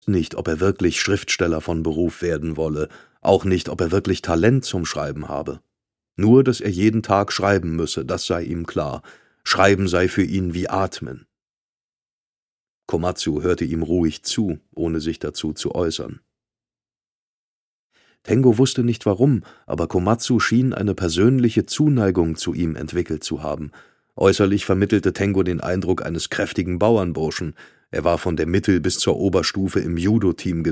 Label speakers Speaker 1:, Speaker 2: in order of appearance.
Speaker 1: nicht, ob er wirklich Schriftsteller von Beruf werden wolle, auch nicht, ob er wirklich Talent zum Schreiben habe. Nur, dass er jeden Tag schreiben müsse, das sei ihm klar. Schreiben sei für ihn wie Atmen. Komatsu hörte ihm ruhig zu, ohne sich dazu zu äußern. Tengo wusste nicht warum, aber Komatsu schien eine persönliche Zuneigung zu ihm entwickelt zu haben. Äußerlich vermittelte Tengo den Eindruck eines kräftigen Bauernburschen. Er war von der Mittel- bis zur Oberstufe im Judo-Team